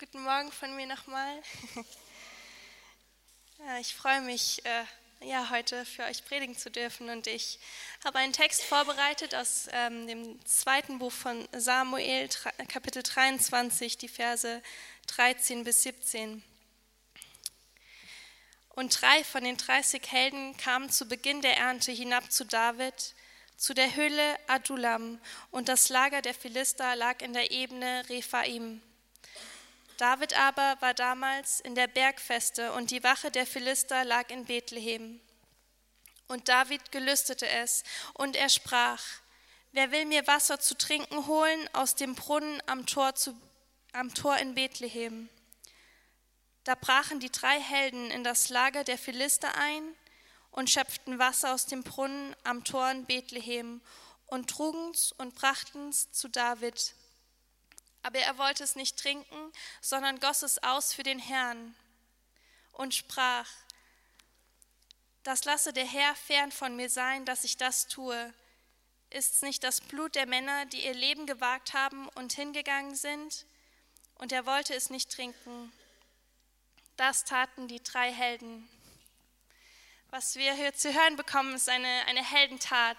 Guten Morgen von mir nochmal. Ja, ich freue mich, heute für euch predigen zu dürfen, und ich habe einen Text vorbereitet aus dem zweiten Buch von Samuel, Kapitel 23, die Verse 13 bis 17. Und 3 von den 30 Helden kamen zu Beginn der Ernte hinab zu David, zu der Höhle Adullam, und das Lager der Philister lag in der Ebene Rephaim. David aber war damals in der Bergfeste, und die Wache der Philister lag in Bethlehem. Und David gelüstete es, und er sprach: Wer will mir Wasser zu trinken holen aus dem Brunnen am Tor in Bethlehem? Da brachen die 3 Helden in das Lager der Philister ein und schöpften Wasser aus dem Brunnen am Tor in Bethlehem und trugen's und brachten's zu David. Aber er wollte es nicht trinken, sondern goss es aus für den Herrn und sprach: Das lasse der Herr fern von mir sein, dass ich das tue. Ist's nicht das Blut der Männer, die ihr Leben gewagt haben und hingegangen sind? Und er wollte es nicht trinken. Das taten die 3 Helden. Was wir hier zu hören bekommen, ist eine Heldentat.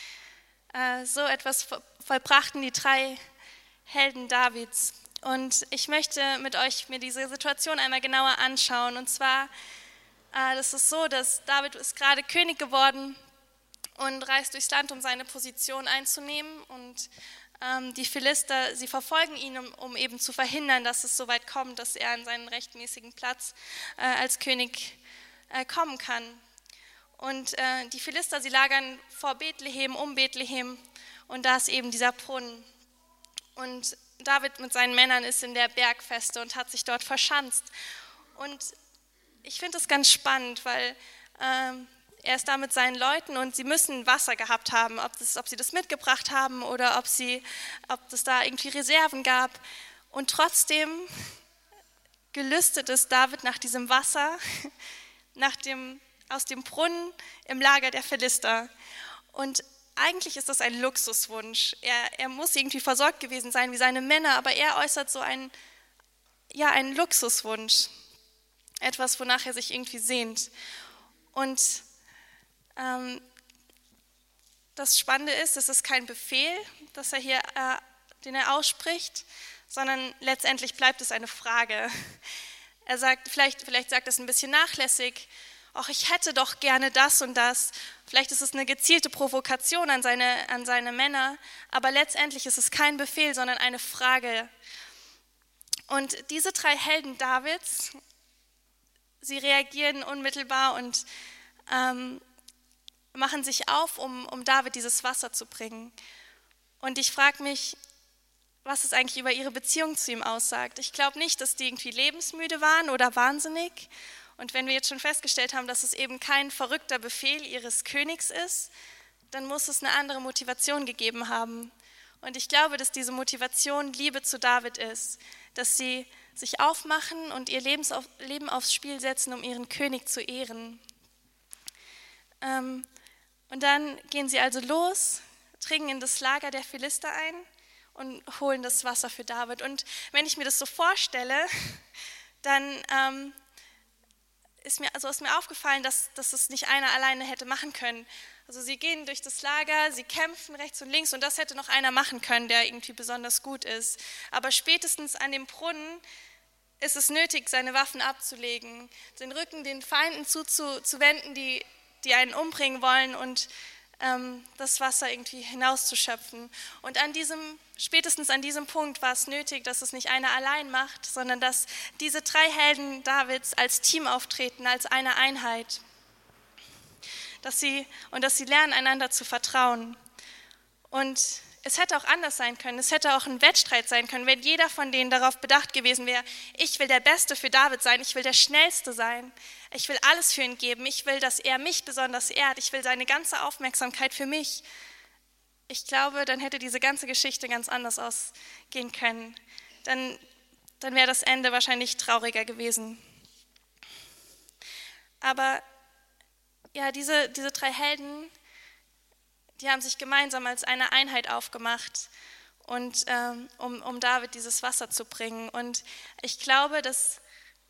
So etwas vollbrachten die 3 Helden Davids. Und ich möchte mit euch mir diese Situation einmal genauer anschauen. Und zwar, das ist so, dass David ist gerade König geworden und reist durchs Land, um seine Position einzunehmen. Und die Philister, sie verfolgen ihn, um eben zu verhindern, dass es so weit kommt, dass er an seinen rechtmäßigen Platz als König kommen kann. Und die Philister, sie lagern vor Bethlehem, um Bethlehem, und da ist eben dieser Brunnen. Und David mit seinen Männern ist in der Bergfeste und hat sich dort verschanzt. Und ich finde das ganz spannend, weil er ist da mit seinen Leuten und sie müssen Wasser gehabt haben, ob sie das mitgebracht haben oder ob es da irgendwie Reserven gab. Und trotzdem gelüstet es David nach diesem Wasser, aus dem Brunnen im Lager der Philister. Und eigentlich ist das ein Luxuswunsch. Er muss irgendwie versorgt gewesen sein wie seine Männer, aber er äußert so einen Luxuswunsch. Etwas, wonach er sich irgendwie sehnt. Und das Spannende ist, es ist kein Befehl, den er ausspricht, sondern letztendlich bleibt es eine Frage. Er sagt, vielleicht sagt er es ein bisschen nachlässig: Ach, ich hätte doch gerne das und das. Vielleicht ist es eine gezielte Provokation an seine Männer, aber letztendlich ist es kein Befehl, sondern eine Frage. Und diese 3 Helden Davids, sie reagieren unmittelbar und machen sich auf, um David dieses Wasser zu bringen. Und ich frage mich, was es eigentlich über ihre Beziehung zu ihm aussagt. Ich glaube nicht, dass die irgendwie lebensmüde waren oder wahnsinnig. Und wenn wir jetzt schon festgestellt haben, dass es eben kein verrückter Befehl ihres Königs ist, dann muss es eine andere Motivation gegeben haben. Und ich glaube, dass diese Motivation Liebe zu David ist, dass sie sich aufmachen und ihr Leben aufs Spiel setzen, um ihren König zu ehren. Und dann gehen sie also los, dringen in das Lager der Philister ein und holen das Wasser für David. Und wenn ich mir das so vorstelle, dann ist mir aufgefallen, dass es nicht einer alleine hätte machen können. Also sie gehen durch das Lager, sie kämpfen rechts und links, und das hätte noch einer machen können, der irgendwie besonders gut ist. Aber spätestens an dem Brunnen ist es nötig, seine Waffen abzulegen, den Rücken den Feinden zuzuwenden, die einen umbringen wollen, und das Wasser irgendwie hinauszuschöpfen. Und spätestens an diesem Punkt war es nötig, dass es nicht einer allein macht, sondern dass diese 3 Helden Davids als Team auftreten, als eine Einheit. Dass sie lernen, einander zu vertrauen. Und es hätte auch anders sein können. Es hätte auch ein Wettstreit sein können, wenn jeder von denen darauf bedacht gewesen wäre: Ich will der Beste für David sein, ich will der Schnellste sein, ich will alles für ihn geben, ich will, dass er mich besonders ehrt, ich will seine ganze Aufmerksamkeit für mich. Ich glaube, dann hätte diese ganze Geschichte ganz anders ausgehen können. Dann wäre das Ende wahrscheinlich trauriger gewesen. Aber ja, diese 3 Helden, die haben sich gemeinsam als eine Einheit aufgemacht und um David dieses Wasser zu bringen. Und ich glaube, dass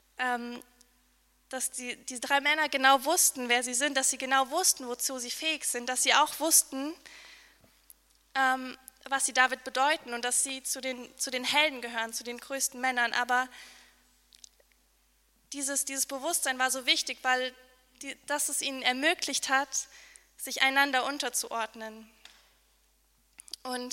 die 3 Männer genau wussten, wer sie sind, dass sie genau wussten, wozu sie fähig sind, dass sie auch wussten, was sie David bedeuten und dass sie zu den Helden gehören, zu den größten Männern. Aber dieses Bewusstsein war so wichtig, weil dass es ihnen ermöglicht hat, sich einander unterzuordnen. Und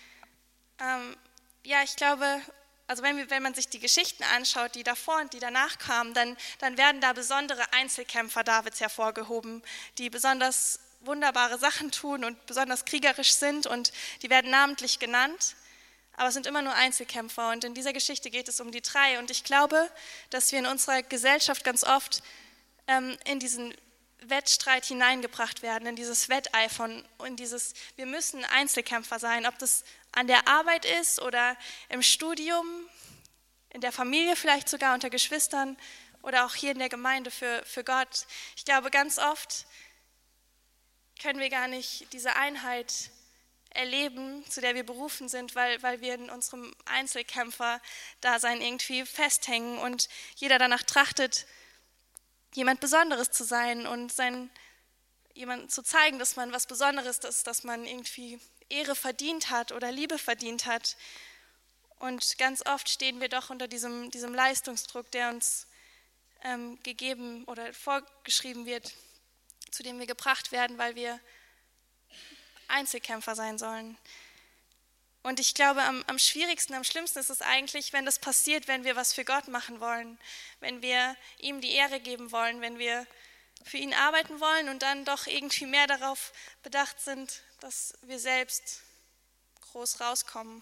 ich glaube, also wenn man sich die Geschichten anschaut, die davor und die danach kamen, dann werden da besondere Einzelkämpfer Davids hervorgehoben, die besonders wunderbare Sachen tun und besonders kriegerisch sind, und die werden namentlich genannt, aber es sind immer nur Einzelkämpfer, und in dieser Geschichte geht es um die 3, und ich glaube, dass wir in unserer Gesellschaft ganz oft in diesen Wettstreit hineingebracht werden, in dieses Wetteifern, in dieses, wir müssen Einzelkämpfer sein, ob das an der Arbeit ist oder im Studium, in der Familie vielleicht sogar unter Geschwistern oder auch hier in der Gemeinde für Gott. Ich glaube, ganz oft können wir gar nicht diese Einheit erleben, zu der wir berufen sind, weil wir in unserem Einzelkämpfer-Dasein irgendwie festhängen und jeder danach trachtet, jemand Besonderes zu sein und jemandem zu zeigen, dass man was Besonderes ist, dass man irgendwie Ehre verdient hat oder Liebe verdient hat. Und ganz oft stehen wir doch unter diesem Leistungsdruck, der uns gegeben oder vorgeschrieben wird, zu dem wir gebracht werden, weil wir Einzelkämpfer sein sollen. Und ich glaube, am schwierigsten, am schlimmsten ist es eigentlich, wenn das passiert, wenn wir was für Gott machen wollen, wenn wir ihm die Ehre geben wollen, wenn wir für ihn arbeiten wollen und dann doch irgendwie mehr darauf bedacht sind, dass wir selbst groß rauskommen.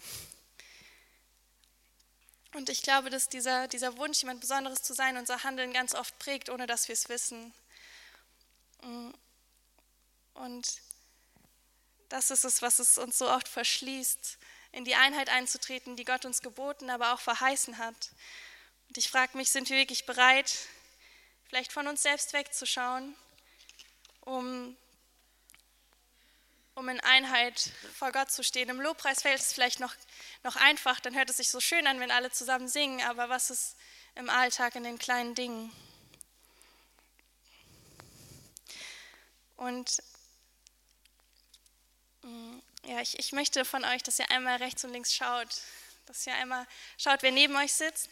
Und ich glaube, dass dieser Wunsch, jemand Besonderes zu sein, unser Handeln ganz oft prägt, ohne dass wir es wissen. Und das ist es, was es uns so oft verschließt, in die Einheit einzutreten, die Gott uns geboten, aber auch verheißen hat. Und ich frage mich, sind wir wirklich bereit, vielleicht von uns selbst wegzuschauen, um in Einheit vor Gott zu stehen? Im Lobpreis fällt es vielleicht noch einfach, dann hört es sich so schön an, wenn alle zusammen singen, aber was ist im Alltag, in den kleinen Dingen? Und ich möchte von euch, dass ihr einmal rechts und links schaut, dass ihr einmal schaut, wer neben euch sitzt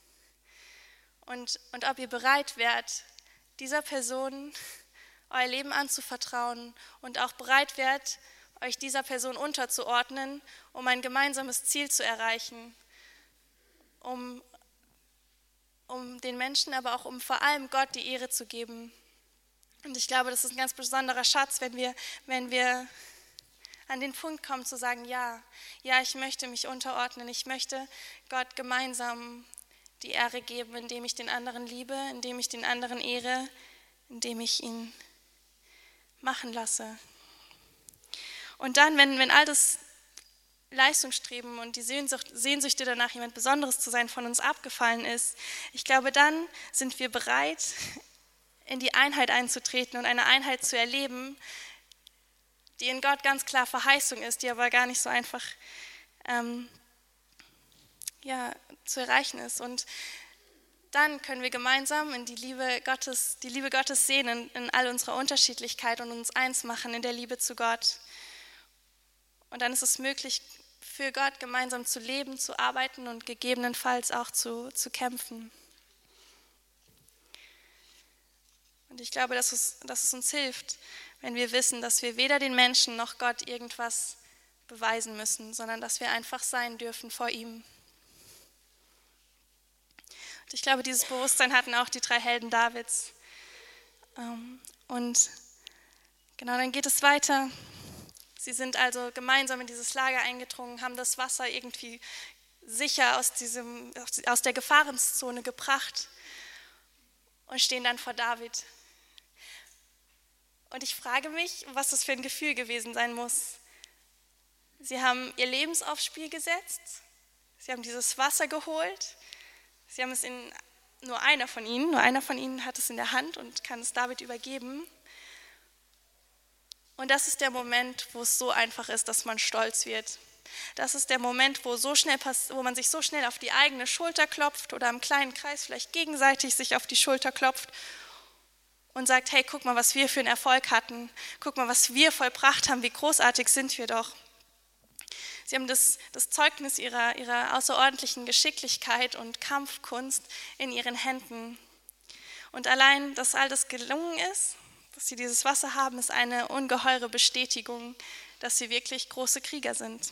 und ob ihr bereit wärt, dieser Person euer Leben anzuvertrauen und auch bereit wärt, euch dieser Person unterzuordnen, um ein gemeinsames Ziel zu erreichen, um den Menschen, aber auch um vor allem Gott die Ehre zu geben. Und ich glaube, das ist ein ganz besonderer Schatz, wenn wir an den Punkt kommen zu sagen, ja, ich möchte mich unterordnen, ich möchte Gott gemeinsam die Ehre geben, indem ich den anderen liebe, indem ich den anderen ehre, indem ich ihn machen lasse. Und dann, wenn all das Leistungsstreben und die Sehnsüchte danach, jemand Besonderes zu sein, von uns abgefallen ist, ich glaube, dann sind wir bereit, in die Einheit einzutreten und eine Einheit zu erleben, die in Gott ganz klar Verheißung ist, die aber gar nicht so einfach zu erreichen ist. Und dann können wir gemeinsam in die Liebe Gottes sehen, in all unserer Unterschiedlichkeit und uns eins machen in der Liebe zu Gott. Und dann ist es möglich, für Gott gemeinsam zu leben, zu arbeiten und gegebenenfalls auch zu kämpfen. Und ich glaube, dass es uns hilft, wenn wir wissen, dass wir weder den Menschen noch Gott irgendwas beweisen müssen, sondern dass wir einfach sein dürfen vor ihm. Und ich glaube, dieses Bewusstsein hatten auch die 3 Helden Davids. Und genau, dann geht es weiter. Sie sind also gemeinsam in dieses Lager eingedrungen, haben das Wasser irgendwie sicher aus der Gefahrenzone gebracht und stehen dann vor David. Und ich frage mich, was das für ein Gefühl gewesen sein muss. Sie haben ihr Leben aufs Spiel gesetzt, sie haben dieses Wasser geholt, sie haben es nur einer von ihnen hat es in der Hand und kann es David übergeben. Und das ist der Moment, wo es so einfach ist, dass man stolz wird, Das ist der Moment, wo man sich so schnell auf die eigene Schulter klopft oder im kleinen Kreis vielleicht gegenseitig sich auf die Schulter klopft und sagt, hey, guck mal, was wir für einen Erfolg hatten. Guck mal, was wir vollbracht haben, wie großartig sind wir doch. Sie haben das Zeugnis ihrer außerordentlichen Geschicklichkeit und Kampfkunst in ihren Händen. Und allein, dass all das gelungen ist, dass sie dieses Wasser haben, ist eine ungeheure Bestätigung, dass sie wirklich große Krieger sind.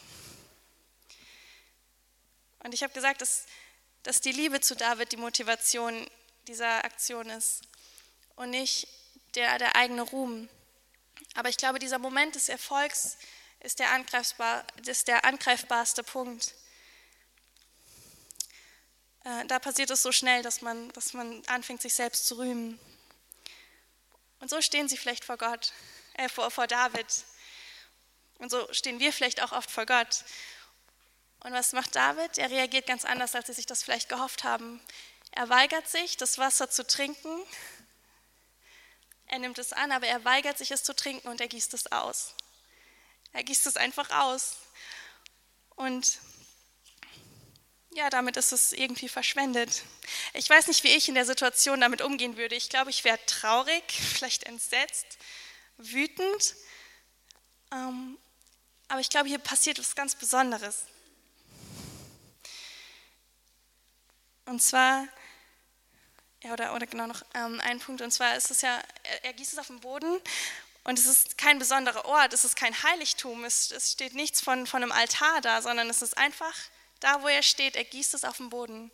Und ich habe gesagt, dass die Liebe zu David die Motivation dieser Aktion ist und nicht der eigene Ruhm. Aber ich glaube, dieser Moment des Erfolgs ist der angreifbarste Punkt. Da passiert es so schnell, dass man anfängt, sich selbst zu rühmen. Und so stehen sie vielleicht vor David. Und so stehen wir vielleicht auch oft vor Gott. Und was macht David? Er reagiert ganz anders, als sie sich das vielleicht gehofft haben. Er weigert sich, das Wasser zu trinken. Er nimmt es an, aber er weigert sich, es zu trinken und er gießt es aus. Er gießt es einfach aus. Und ja, damit ist es irgendwie verschwendet. Ich weiß nicht, wie ich in der Situation damit umgehen würde. Ich glaube, ich wäre traurig, vielleicht entsetzt, wütend. Aber ich glaube, hier passiert was ganz Besonderes. Und zwar, ja, oder genau noch ein Punkt, und zwar ist es ja, er gießt es auf den Boden und es ist kein besonderer Ort, es ist kein Heiligtum, es steht nichts von einem Altar da, sondern es ist einfach da, wo er steht, er gießt es auf den Boden.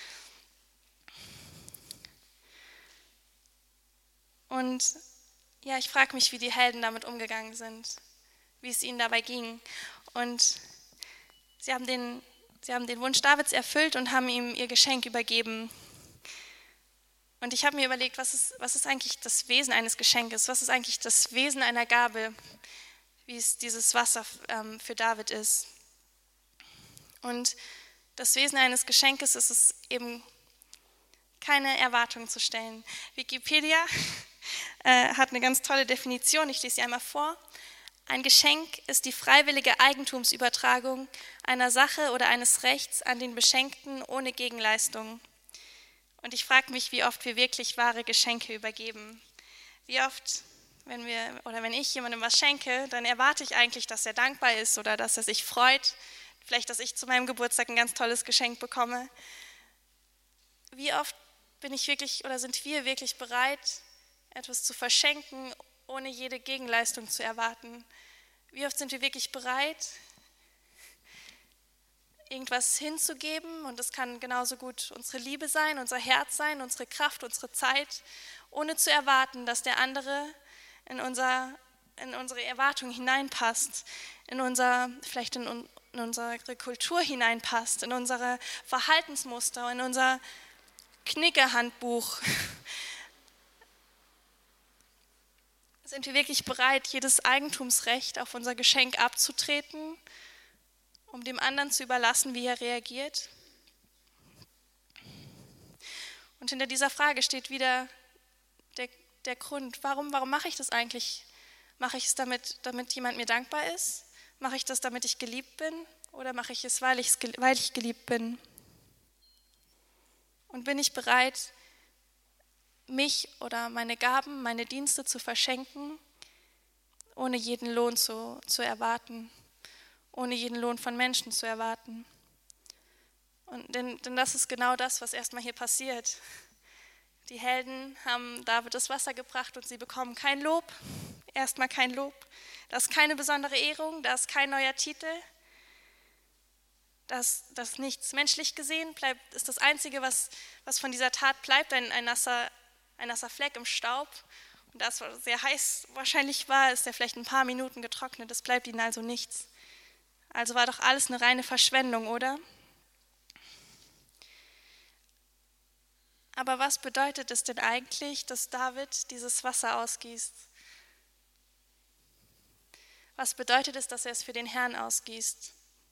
Und ja, ich frage mich, wie die Helden damit umgegangen sind, wie es ihnen dabei ging. Und sie haben den Wunsch Davids erfüllt und haben ihm ihr Geschenk übergeben. Und ich habe mir überlegt, was ist eigentlich das Wesen eines Geschenkes? Was ist eigentlich das Wesen einer Gabe, wie es dieses Wasser für David ist? Und das Wesen eines Geschenkes ist es eben, keine Erwartungen zu stellen. Wikipedia hat eine ganz tolle Definition, ich lese sie einmal vor. Ein Geschenk ist die freiwillige Eigentumsübertragung einer Sache oder eines Rechts an den Beschenkten ohne Gegenleistung. Und ich frage mich, wie oft wir wirklich wahre Geschenke übergeben. Wie oft, wenn ich jemandem was schenke, dann erwarte ich eigentlich, dass er dankbar ist oder dass er sich freut. Vielleicht, dass ich zu meinem Geburtstag ein ganz tolles Geschenk bekomme. Wie oft sind wir wirklich bereit, etwas zu verschenken, ohne jede Gegenleistung zu erwarten? Wie oft sind wir wirklich bereit, irgendwas hinzugeben? Und das kann genauso gut unsere Liebe sein, unser Herz sein, unsere Kraft, unsere Zeit, ohne zu erwarten, dass der andere in unsere Erwartung hineinpasst, in unsere Kultur hineinpasst, in unsere Verhaltensmuster, in unser Knickerhandbuch. Sind wir wirklich bereit, jedes Eigentumsrecht auf unser Geschenk abzutreten, um dem anderen zu überlassen, wie er reagiert? Und hinter dieser Frage steht wieder der Grund, warum mache ich das eigentlich? Mache ich es damit jemand mir dankbar ist? Mache ich das, damit ich geliebt bin? Oder mache ich es, weil ich geliebt bin? Und bin ich bereit, mich oder meine Gaben, meine Dienste zu verschenken, ohne jeden Lohn zu erwarten, ohne jeden Lohn von Menschen zu erwarten? Denn das ist genau das, was erstmal hier passiert. Die Helden haben David das Wasser gebracht und sie bekommen kein Lob, erstmal kein Lob. Da ist keine besondere Ehrung, da ist kein neuer Titel. Das nichts menschlich gesehen bleibt, ist das Einzige, was von dieser Tat bleibt, ein nasser Fleck im Staub. Und da es sehr heiß wahrscheinlich war, ist er vielleicht ein paar Minuten getrocknet, es bleibt ihnen also nichts. Also war doch alles eine reine Verschwendung, oder? Aber was bedeutet es denn eigentlich, dass David dieses Wasser ausgießt? Was bedeutet es, dass er es für den Herrn ausgießt?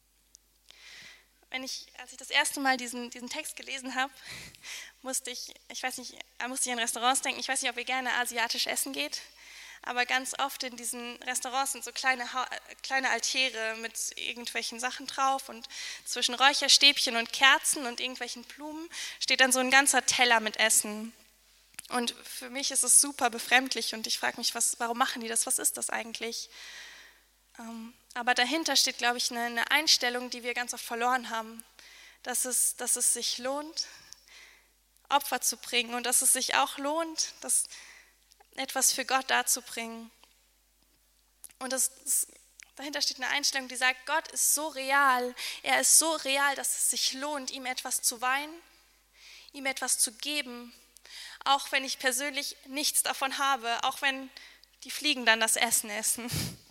Als ich das erste Mal diesen Text gelesen habe, musste ich an Restaurants denken. Ich weiß nicht, ob ihr gerne asiatisch essen geht, Aber ganz oft in diesen Restaurants sind so kleine Altäre mit irgendwelchen Sachen drauf und zwischen Räucherstäbchen und Kerzen und irgendwelchen Blumen steht dann so ein ganzer Teller mit Essen. Und für mich ist es super befremdlich und ich frage mich, warum machen die das? Was ist das eigentlich? Aber dahinter steht, glaube ich, eine Einstellung, die wir ganz oft verloren haben, dass es sich lohnt, Opfer zu bringen und dass es sich auch lohnt, etwas für Gott darzubringen. Und dahinter steht eine Einstellung, die sagt, Gott ist so real, er ist so real, dass es sich lohnt, ihm etwas zu weihen, ihm etwas zu geben, auch wenn ich persönlich nichts davon habe, auch wenn die Fliegen dann das Essen essen.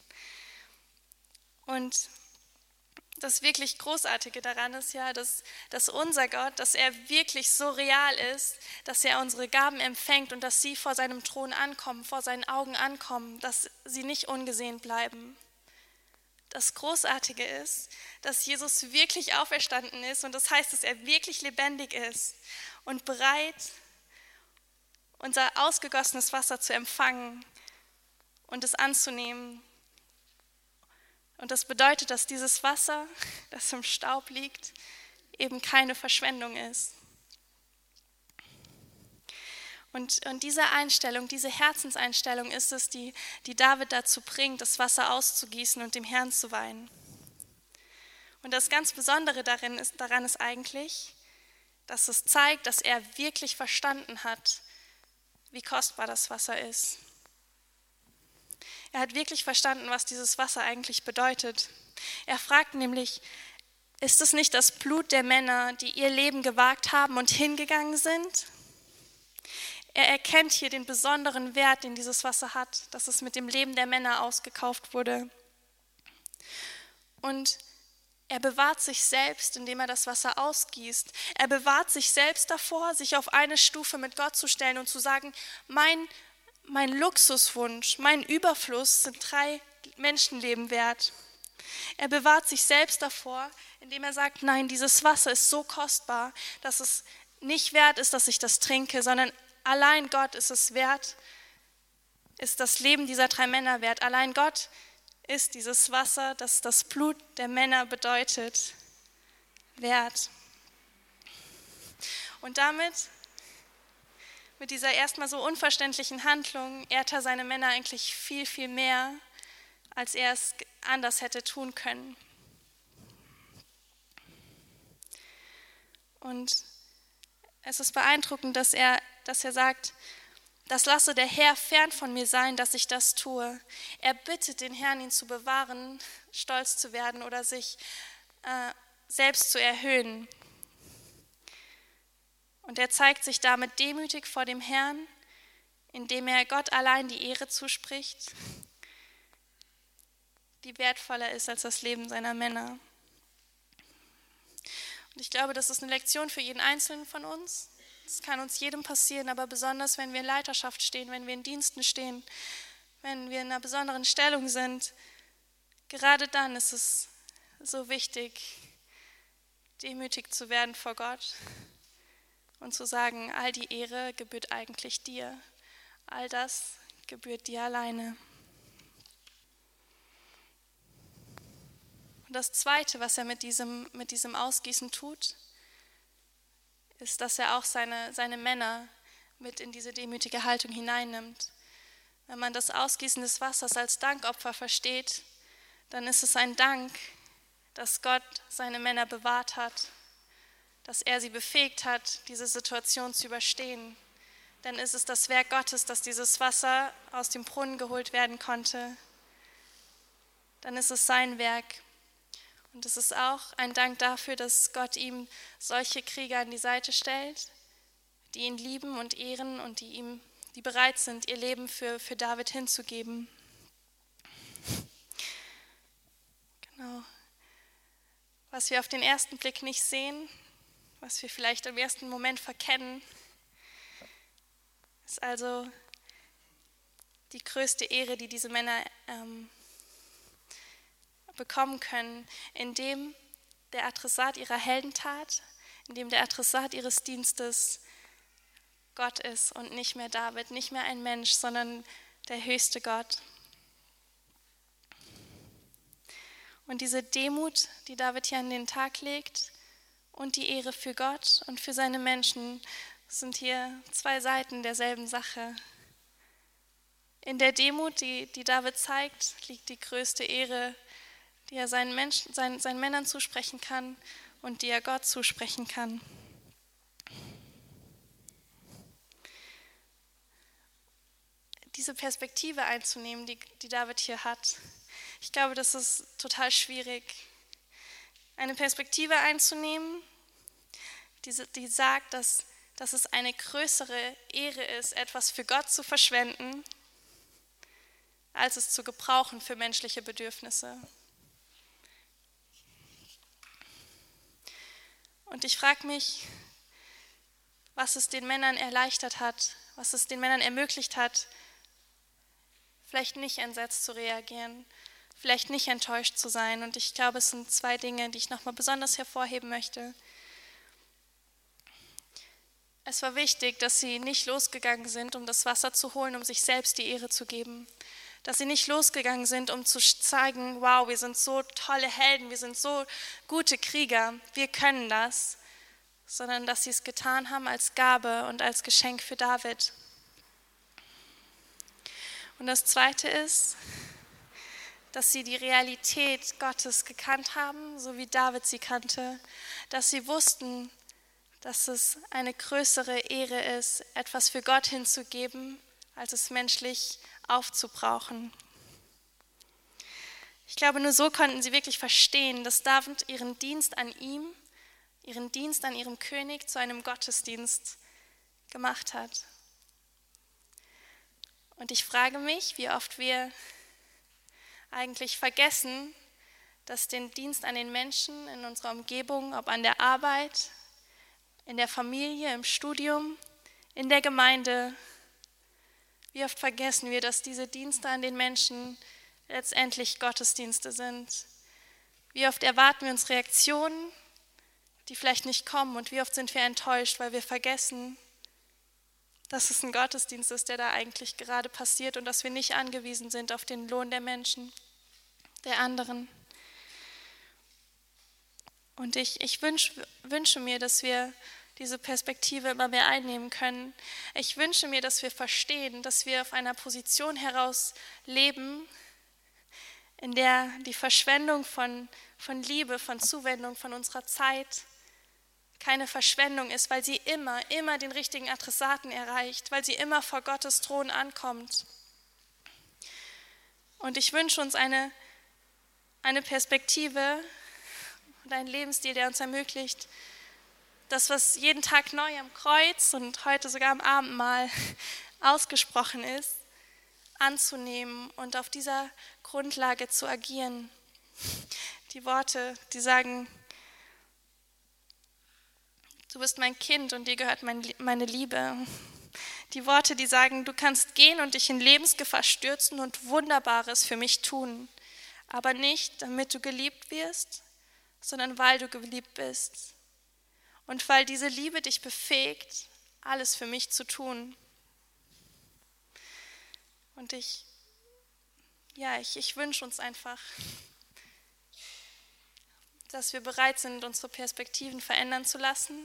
Und das wirklich Großartige daran ist ja, dass unser Gott, dass er wirklich so real ist, dass er unsere Gaben empfängt und dass sie vor seinem Thron ankommen, vor seinen Augen ankommen, dass sie nicht ungesehen bleiben. Das Großartige ist, dass Jesus wirklich auferstanden ist und das heißt, dass er wirklich lebendig ist und bereit, unser ausgegossenes Wasser zu empfangen und es anzunehmen. Und das bedeutet, dass dieses Wasser, das im Staub liegt, eben keine Verschwendung ist. Und diese Einstellung, diese Herzenseinstellung ist es, die David dazu bringt, das Wasser auszugießen und dem Herrn zu weihen. Und das ganz Besondere daran ist eigentlich, dass es zeigt, dass er wirklich verstanden hat, wie kostbar das Wasser ist. Er hat wirklich verstanden, was dieses Wasser eigentlich bedeutet. Er fragt nämlich, ist es nicht das Blut der Männer, die ihr Leben gewagt haben und hingegangen sind? Er erkennt hier den besonderen Wert, den dieses Wasser hat, dass es mit dem Leben der Männer ausgekauft wurde. Und er bewahrt sich selbst, indem er das Wasser ausgießt. Er bewahrt sich selbst davor, sich auf eine Stufe mit Gott zu stellen und zu sagen, mein Luxuswunsch, mein Überfluss sind 3 Menschenleben wert. Er bewahrt sich selbst davor, indem er sagt, nein, dieses Wasser ist so kostbar, dass es nicht wert ist, dass ich das trinke, sondern allein Gott ist es wert, ist das Leben dieser 3 Männer wert. Allein Gott ist dieses Wasser, das das Blut der Männer bedeutet, wert. Und damit, mit dieser erstmal so unverständlichen Handlung, ehrt er seine Männer eigentlich viel, viel mehr, als er es anders hätte tun können. Und es ist beeindruckend, dass er sagt, das lasse der Herr fern von mir sein, dass ich das tue. Er bittet den Herrn, ihn zu bewahren, stolz zu werden oder sich selbst zu erhöhen. Und er zeigt sich damit demütig vor dem Herrn, indem er Gott allein die Ehre zuspricht, die wertvoller ist als das Leben seiner Männer. Und ich glaube, das ist eine Lektion für jeden Einzelnen von uns. Das kann uns jedem passieren, aber besonders, wenn wir in Leiterschaft stehen, wenn wir in Diensten stehen, wenn wir in einer besonderen Stellung sind. Gerade dann ist es so wichtig, demütig zu werden vor Gott und zu sagen, all die Ehre gebührt eigentlich dir. All das gebührt dir alleine. Und das Zweite, was er mit diesem Ausgießen tut, ist, dass er auch seine Männer mit in diese demütige Haltung hineinnimmt. Wenn man das Ausgießen des Wassers als Dankopfer versteht, dann ist es ein Dank, dass Gott seine Männer bewahrt hat, dass er sie befähigt hat, diese Situation zu überstehen. Dann ist es das Werk Gottes, dass dieses Wasser aus dem Brunnen geholt werden konnte. Dann ist es sein Werk. Und es ist auch ein Dank dafür, dass Gott ihm solche Krieger an die Seite stellt, die ihn lieben und ehren und die bereit sind, ihr Leben für David hinzugeben. Genau. Was wir auf den ersten Blick nicht sehen, was wir vielleicht im ersten Moment verkennen, ist also die größte Ehre, die diese Männer bekommen können, indem der Adressat ihrer Heldentat, indem der Adressat ihres Dienstes Gott ist und nicht mehr David, nicht mehr ein Mensch, sondern der höchste Gott. Und diese Demut, die David hier an den Tag legt, und die Ehre für Gott und für seine Menschen sind hier zwei Seiten derselben Sache. In der Demut, die David zeigt, liegt die größte Ehre, die er seinen Männern zusprechen kann und die er Gott zusprechen kann. Diese Perspektive einzunehmen, die David hier hat, ich glaube, das ist total schwierig. Eine Perspektive einzunehmen, die sagt, dass es eine größere Ehre ist, etwas für Gott zu verschwenden, als es zu gebrauchen für menschliche Bedürfnisse. Und ich frage mich, was es den Männern erleichtert hat, was es den Männern ermöglicht hat, vielleicht nicht entsetzt zu reagieren, vielleicht nicht enttäuscht zu sein. Und ich glaube, es sind zwei Dinge, die ich nochmal besonders hervorheben möchte. Es war wichtig, dass sie nicht losgegangen sind, um das Wasser zu holen, um sich selbst die Ehre zu geben. Dass sie nicht losgegangen sind, um zu zeigen, wow, wir sind so tolle Helden, wir sind so gute Krieger, wir können das. Sondern dass sie es getan haben als Gabe und als Geschenk für David. Und das Zweite ist, dass sie die Realität Gottes gekannt haben, so wie David sie kannte, dass sie wussten, dass es eine größere Ehre ist, etwas für Gott hinzugeben, als es menschlich aufzubrauchen. Ich glaube, nur so konnten sie wirklich verstehen, dass David ihren Dienst an ihm, ihren Dienst an ihrem König zu einem Gottesdienst gemacht hat. Und ich frage mich, wie oft wir eigentlich vergessen, dass den Dienst an den Menschen in unserer Umgebung, ob an der Arbeit, in der Familie, im Studium, in der Gemeinde, wie oft vergessen wir, dass diese Dienste an den Menschen letztendlich Gottesdienste sind. Wie oft erwarten wir uns Reaktionen, die vielleicht nicht kommen, und wie oft sind wir enttäuscht, weil wir vergessen, dass es ein Gottesdienst ist, der da eigentlich gerade passiert und dass wir nicht angewiesen sind auf den Lohn der Menschen, der anderen. Und ich wünsche mir, dass wir diese Perspektive immer mehr einnehmen können. Ich wünsche mir, dass wir verstehen, dass wir auf einer Position heraus leben, in der die Verschwendung von Liebe, von Zuwendung, von unserer Zeit keine Verschwendung ist, weil sie immer den richtigen Adressaten erreicht, weil sie immer vor Gottes Thron ankommt. Und ich wünsche uns eine Perspektive und einen Lebensstil, der uns ermöglicht, das, was jeden Tag neu am Kreuz und heute sogar am Abendmahl ausgesprochen ist, anzunehmen und auf dieser Grundlage zu agieren. Die Worte, die sagen, du bist mein Kind und dir gehört meine Liebe. Die Worte, die sagen, du kannst gehen und dich in Lebensgefahr stürzen und Wunderbares für mich tun, aber nicht, damit du geliebt wirst, sondern weil du geliebt bist und weil diese Liebe dich befähigt, alles für mich zu tun. Und ich wünsche uns einfach, dass wir bereit sind, unsere Perspektiven verändern zu lassen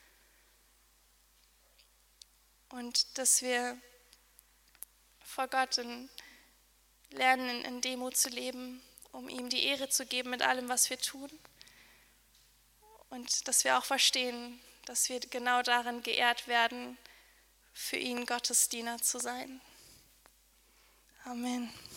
und dass wir vor Gott lernen, in Demut zu leben, um ihm die Ehre zu geben mit allem, was wir tun. Und dass wir auch verstehen, dass wir genau darin geehrt werden, für ihn Gottes Diener zu sein. Amen.